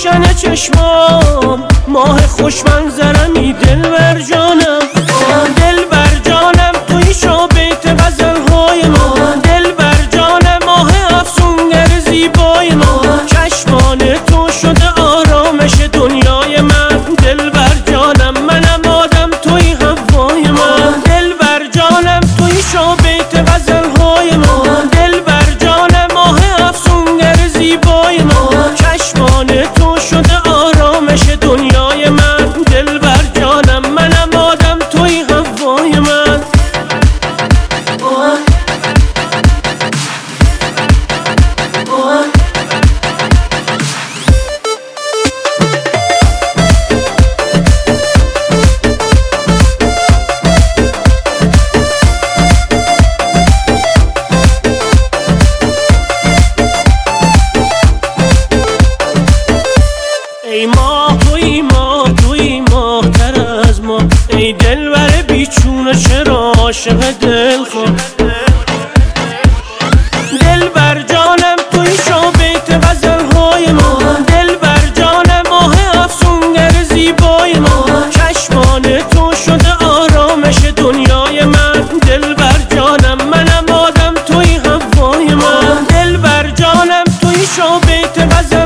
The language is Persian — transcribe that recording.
روشن چشمام، ماه خوش منظرمی دلبر جانم، دلبر جانم توی شابیت غزلهای ما، دلبر جانم ماه افسونگر زیبای ما، چشمان تو شده آرامش دنیای من، دلبر جانم منم آدم توی هوای من، دلبر جانم توی شابیت غزلهای ما، دلبر جانم ماه افسونگر زیبای ما، چشمان تو شده آرامش دنیای من، دلبر جانم منم آدم توی هوای من. ای ماه توی ماه توی ماه تر از ما، ای دلبر بیچونه چرا عاشق دلخواه، دلبر جانم توی شابیت غزلهای ما، دلبر جانم ماه افسونگر زیبای ما، چشمان تو شده آرامش دنیای من، دلبر جانم منم آدم توی هوای من، دلبر جانم توی شابیت غزل